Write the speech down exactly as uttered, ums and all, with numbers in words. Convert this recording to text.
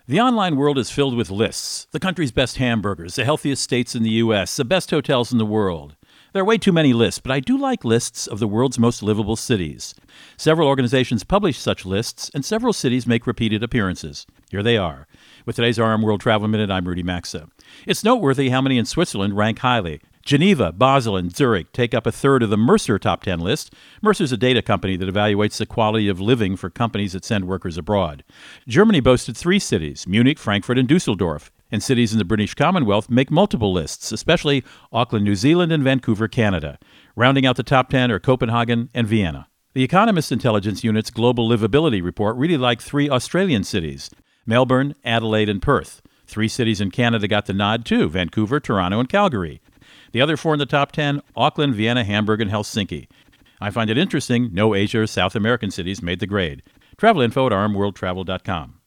The online world is filled with lists. The country's best hamburgers, the healthiest states in the U S, the best hotels in the world. There are way too many lists, but I do like lists of the world's most livable cities. Several organizations publish such lists, and several cities make repeated appearances. Here they are. With today's R M World Travel Minute, I'm Rudy Maxa. It's noteworthy how many in Switzerland rank highly. Geneva, Basel, and Zurich take up a third of the Mercer Top ten list. Mercer's a data company that evaluates the quality of living for companies that send workers abroad. Germany boasted three cities, Munich, Frankfurt, and Dusseldorf. And cities in the British Commonwealth make multiple lists, especially Auckland, New Zealand, and Vancouver, Canada. Rounding out the top ten are Copenhagen and Vienna. The Economist Intelligence Unit's Global Livability Report really liked three Australian cities, Melbourne, Adelaide, and Perth. Three cities in Canada got the nod too, Vancouver, Toronto, and Calgary. The other four in the top ten, Auckland, Vienna, Hamburg, and Helsinki. I find it interesting no Asia or South American cities made the grade. Travel info at r m world travel dot com.